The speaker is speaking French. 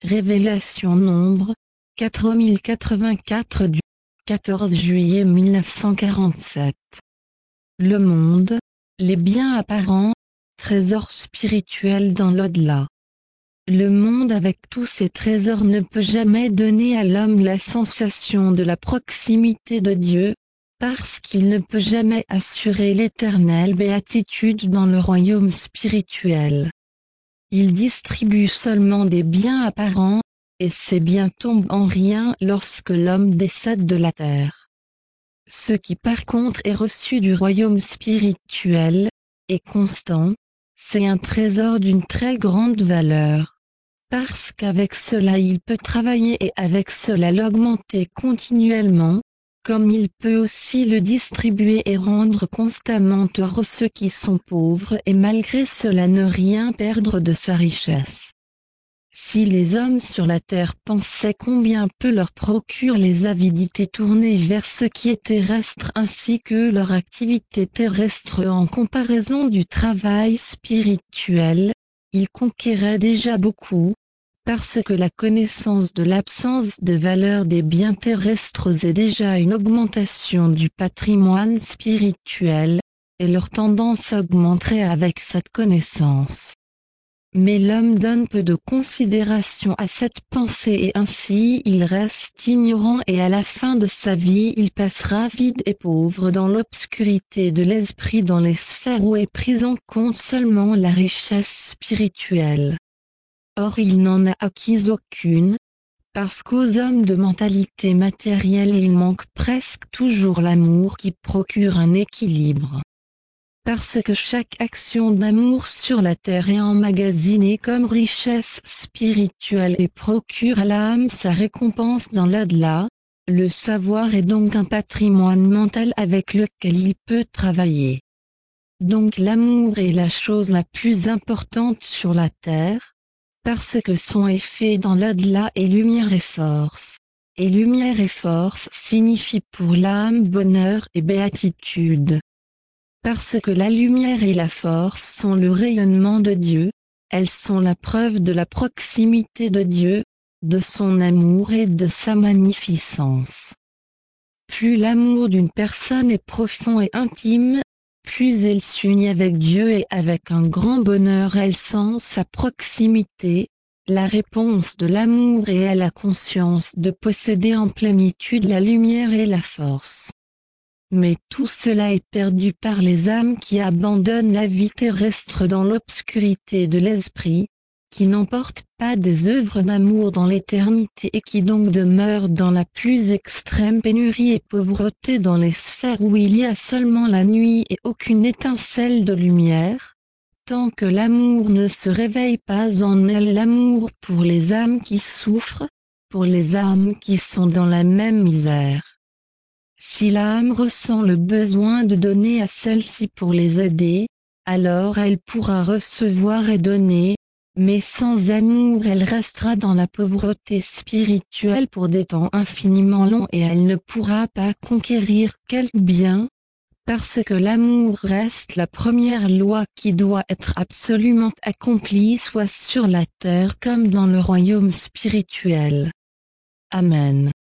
Révélation Nombre, 4084 du 14 juillet 1947. Le monde, les biens apparents, trésors spirituels dans l'au-delà. Le monde avec tous ses trésors ne peut jamais donner à l'homme la sensation de la proximité de Dieu, parce qu'il ne peut jamais assurer l'éternelle béatitude dans le royaume spirituel. Il distribue seulement des biens apparents, et ces biens tombent en rien lorsque l'homme décède de la terre. Ce qui par contre est reçu du royaume spirituel, est constant, c'est un trésor d'une très grande valeur. Parce qu'avec cela il peut travailler et avec cela l'augmenter continuellement, comme il peut aussi le distribuer et rendre constamment heureux ceux qui sont pauvres et malgré cela ne rien perdre de sa richesse. Si les hommes sur la terre pensaient combien peu leur procurent les avidités tournées vers ce qui est terrestre ainsi que leur activité terrestre en comparaison du travail spirituel, ils conquéraient déjà beaucoup, parce que la connaissance de l'absence de valeur des biens terrestres est déjà une augmentation du patrimoine spirituel, et leur tendance augmenterait avec cette connaissance. Mais l'homme donne peu de considération à cette pensée et ainsi il reste ignorant et à la fin de sa vie il passera vide et pauvre dans l'obscurité de l'esprit dans les sphères où est prise en compte seulement la richesse spirituelle. Or il n'en a acquis aucune, parce qu'aux hommes de mentalité matérielle il manque presque toujours l'amour qui procure un équilibre. Parce que chaque action d'amour sur la terre est emmagasinée comme richesse spirituelle et procure à l'âme sa récompense dans l'au-delà, le savoir est donc un patrimoine mental avec lequel il peut travailler. Donc l'amour est la chose la plus importante sur la terre, parce que son effet dans l'au-delà est lumière et force. Et lumière et force signifie pour l'âme bonheur et béatitude. Parce que la lumière et la force sont le rayonnement de Dieu, elles sont la preuve de la proximité de Dieu, de son amour et de sa magnificence. Plus l'amour d'une personne est profond et intime, plus elle s'unit avec Dieu et avec un grand bonheur elle sent sa proximité, la réponse de l'amour et elle a conscience de posséder en plénitude la lumière et la force. Mais tout cela est perdu par les âmes qui abandonnent la vie terrestre dans l'obscurité de l'esprit, qui n'emportent pas des œuvres d'amour dans l'éternité et qui donc demeurent dans la plus extrême pénurie et pauvreté dans les sphères où il y a seulement la nuit et aucune étincelle de lumière, tant que l'amour ne se réveille pas en elles, l'amour pour les âmes qui souffrent, pour les âmes qui sont dans la même misère. Si l'âme ressent le besoin de donner à celle-ci pour les aider, alors elle pourra recevoir et donner, mais sans amour elle restera dans la pauvreté spirituelle pour des temps infiniment longs et elle ne pourra pas conquérir quelque bien, parce que l'amour reste la première loi qui doit être absolument accomplie soit sur la terre comme dans le royaume spirituel. Amen.